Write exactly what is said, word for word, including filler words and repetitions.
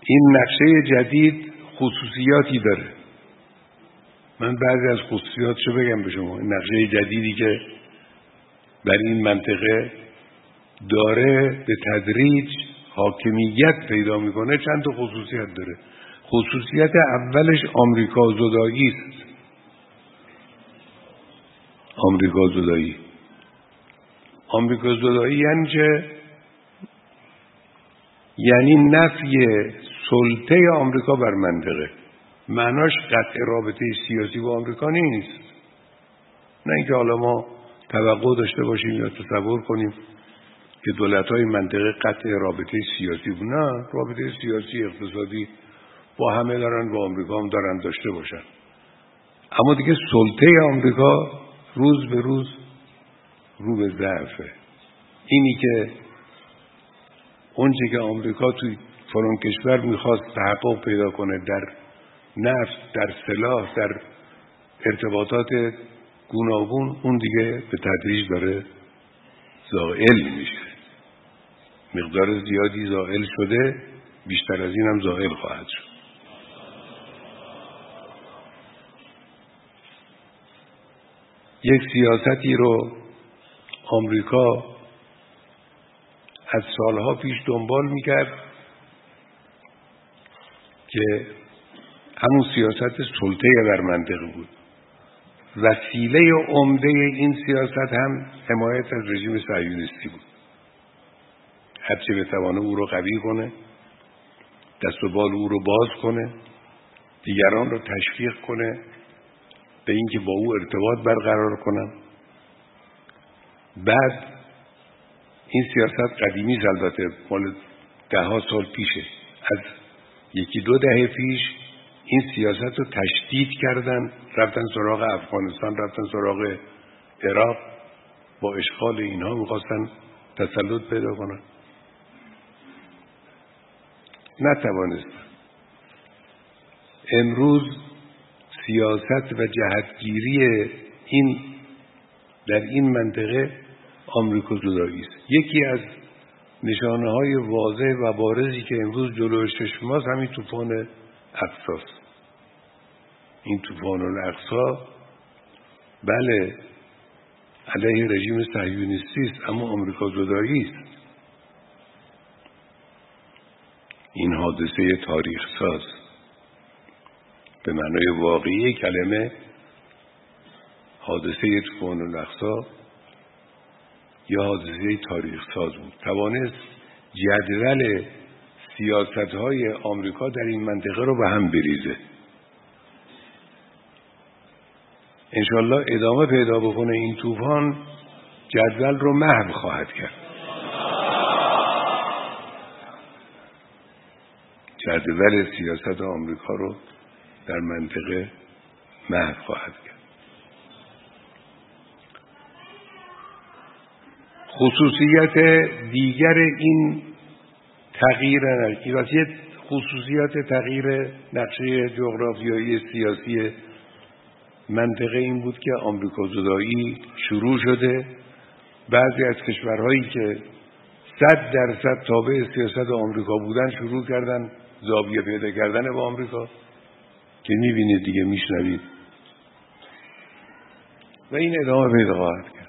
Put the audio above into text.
این نقشه جدید خصوصیاتی داره. من بعضی از خصوصیاتشو بگم به شما. این نقشه جدیدی که بر این منطقه داره به تدریج حاکمیت پیدا میکنه چند تا خصوصیت داره. خصوصیت اولش آمریکا زدایی است. آمریکا زدایی آمریکا زدایی یعنی چه؟ یعنی نفی سلطه آمریکا بر منطقه. معناش قطع رابطه سیاسی با آمریکا نیست. نه اینکه حالا ما توقع داشته باشیم یا تصور کنیم که دولت‌های منطقه قطع رابطه سیاسی بود. نه، رابطه سیاسی اقتصادی با همه دارن، با آمریکا هم دارن داشته باشن. اما دیگه سلطه آمریکا روز به روز رو به ضعفه. اینی که اونچه که آمریکا توی فلان کشور میخواست تحقق پیدا کنه در نفت، در سلاح، در ارتباطات گوناگون، اون دیگه به تدریج داره زائل میشه. مقدار زیادی زائل شده، بیشتر از این هم زائل خواهد شد. یک سیاستی رو آمریکا از سالها پیش دنبال میکرد که همون سیاست سلطه در منطقه بود. وسیله عمده این سیاست هم حمایت از رژیم صهیونیستی بود. هرچه بتوانه او رو قوی کنه، دست و بال او رو باز کنه، دیگران رو تشویق کنه به اینکه با او ارتباط برقرار کنن. بعد این سیاست قدیمی البته مال ده ها سال پیشه. از یکی دو دهه پیش این سیاست رو تشدید کردن، رفتن سراغ افغانستان، رفتن سراغ عراق، با اشغال اینها میخواستن تسلط پیدا کنن. نتوانستن. امروز سیاست و جهتگیری این در این منطقه آمریکا زدایی است. یکی از نشانه های واضح و بارزی که امروز جلوی چشم ماست همین طوفان اقصی است. این طوفان الاقصی بله علیه رژیم صهیونیستی است، اما آمریکا زدایی است. این حادثه تاریخ ساز به معنای واقعی کلمه حادثه طوفان الاقصی یا حادثه تاریخ ساز بود. توانست جدول سیاست‌های آمریکا در این منطقه رو به هم بریزه. انشالله ادامه پیدا بکنه این طوفان، جدول رو محو خواهد کرد. جدول سیاست آمریکا رو در منطقه محو خواهد کرد. خصوصیت دیگر این تغییر نقشه خصوصیت تغییر نقشه جغرافیایی سیاسی منطقه این بود که آمریکا زدایی شروع شده. بعضی از کشورهایی که صد درصد تابع سیاست آمریکا بودن شروع کردن زاویه پیدا کردن با آمریکا که میبینید دیگه، میشنوید و این ادامه پیدا خواهد کرد.